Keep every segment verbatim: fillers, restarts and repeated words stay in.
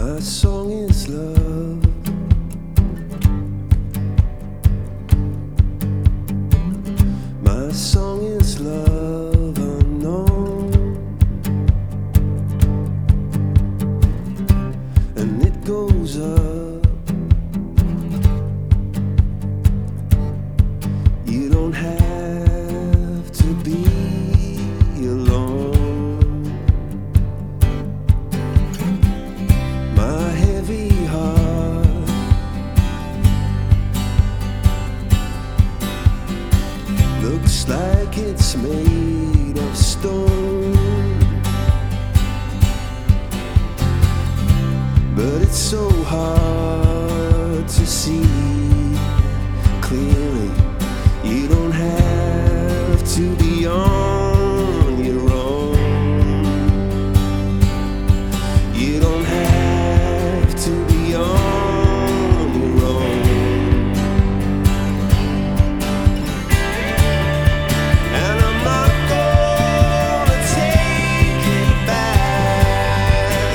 My song is love. My song is love unknown, and it goes up. You don't have to be alone. My heavy heart looks like it's made of stone, but it's so hard to see clearly. You don't have to be on your own. You don't have to be on your own. And I'm not gonna take it back,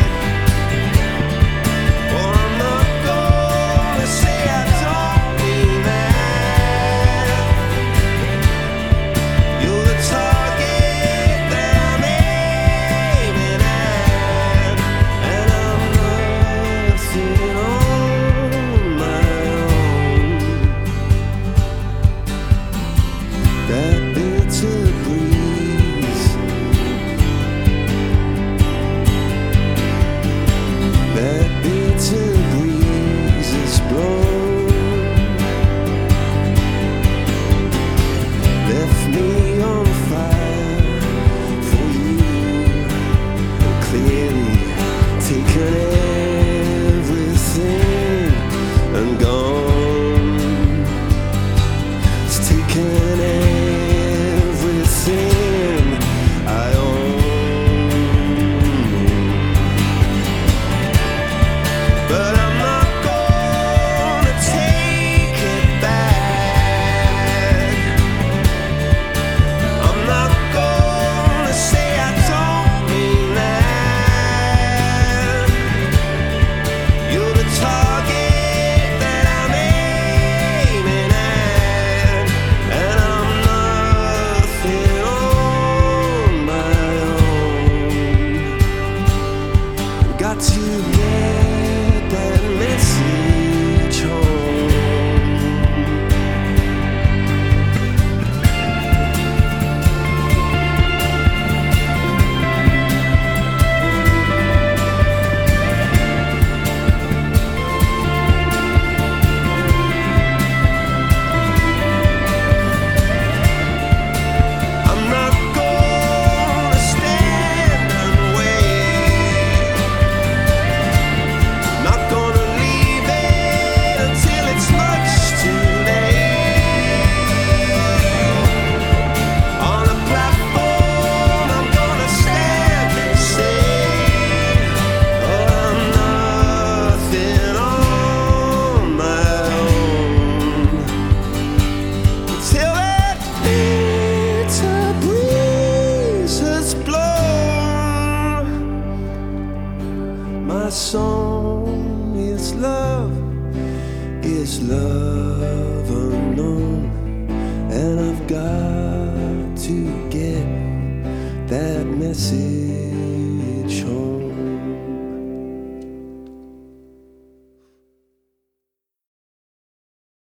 or I'm not gonna say I don't mean that. You're the target that I'm aiming at, and I'm nothing on my own. That bitter breeze, that bitter breeze is blown, left me on fire for you, and clearly taken everything and gone. It's taken everything I own, but I'm not gonna take it back. I'm not gonna say I don't mean that. You're the target that I'm aiming at, and I'm nothing on my own. Got to get that message home. I'm not gonna stand and wait, not gonna leave it until it's much too late. On a platform I'm gonna stand and say, oh, I'm nothing on my own, until that bitter breeze has blown. My song is love, is love unknown, and I've got to get that message